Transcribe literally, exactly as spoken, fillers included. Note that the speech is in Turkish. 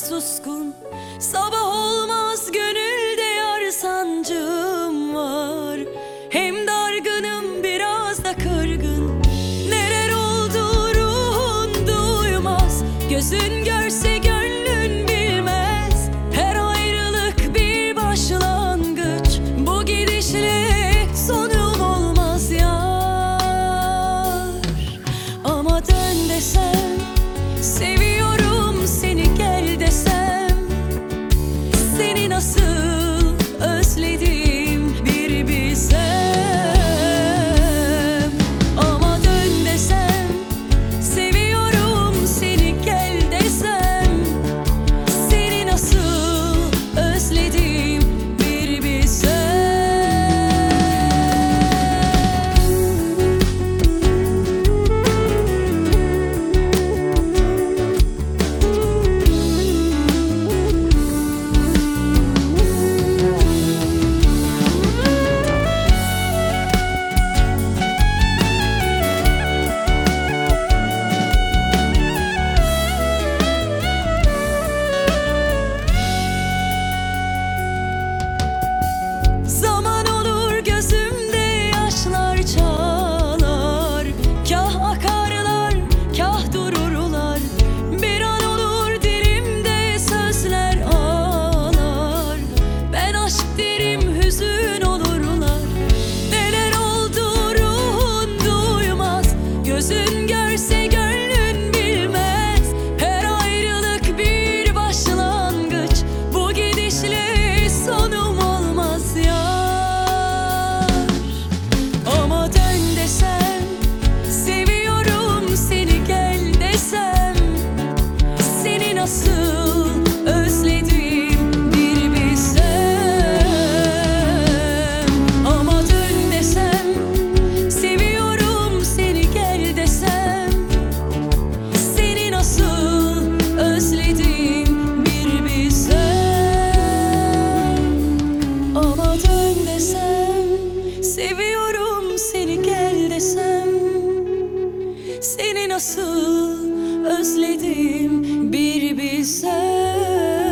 suskun. Sabah olmaz gönülde yar sancım var. Hem dargınım biraz da kırgın. Neler oldu ruhun duymaz. Gözün görse gönlün bilmez. Her ayrılık bir başlangıç. Bu gidişle sonum olmaz yar. Ama dön desem, seviyorum seni gel desem, seni nasıl özledim bir bilsem. Ama dön desem, seviyorum seni gel desem, seni nasıl özledim bir bilsem. Zaman olur gözümde yaşlar çağlar. Kah akarlar, kah dururlar. Bir an olur dilimde sözler ağlar. Ben aşk derim hüzün olurlar. Neler oldu ruhun duymaz. Gözün görse gönlün bilmez. Her ayrılık bir başlangıç. Bu gidişle sonum olmaz yar. Ama dön desem, seviyorum seni gel desem, seni nasıl özledim bir bilsem. Ama dön desem, seviyorum seni gel desem, seni nasıl özledim bir bilsem. Ama dön desem, seviyorum seni gel desem, seni nasıl özledim bir bilsem.